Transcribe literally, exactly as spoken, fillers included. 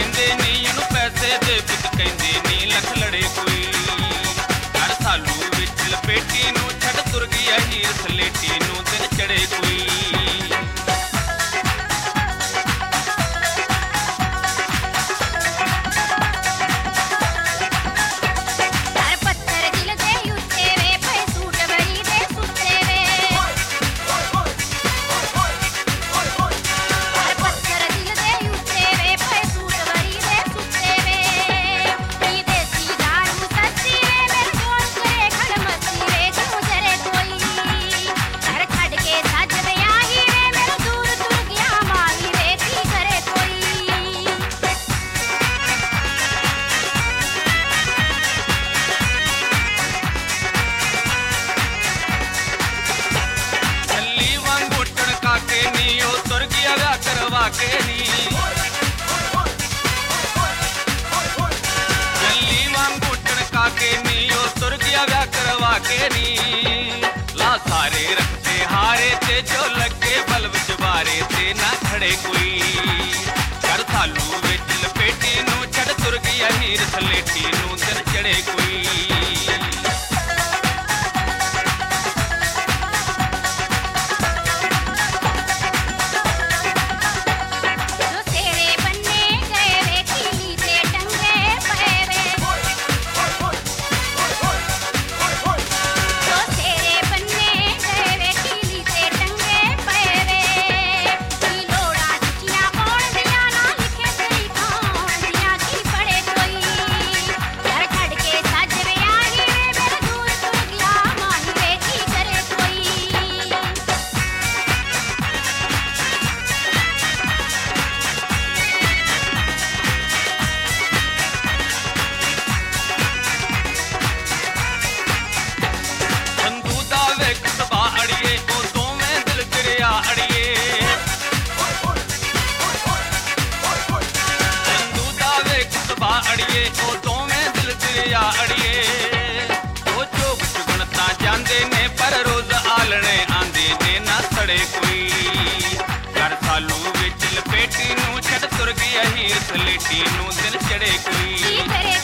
देंदे नी उन्हों पैसे दे बिक कहंदे नी लख लड़े कोई घर सालू विच लपेटी नू छड़ तुर गया हीर सलेटी नू दिन चढ़े कोई के नी जल्ली वांगू टणका के नी ओ तुर गया व्या करवा के नी ला सारे रखते हारे ते जो लगे बल विच बारे ते ना खड़े कोई कर थालू विच लपेटी नू छड़ तुर गया हीर सलेटी नू दिन चढ़े कोई अड़िए ओ दोवें दिल दरिया अड़िए ओ चोक चुगणता जांदे ने पर रोज आलने आंदे ने ना सड़े कोई घर सालू विच लपेटी नू छड़ तुर गया हीर सलेटी नू दिन चढ़े कोई।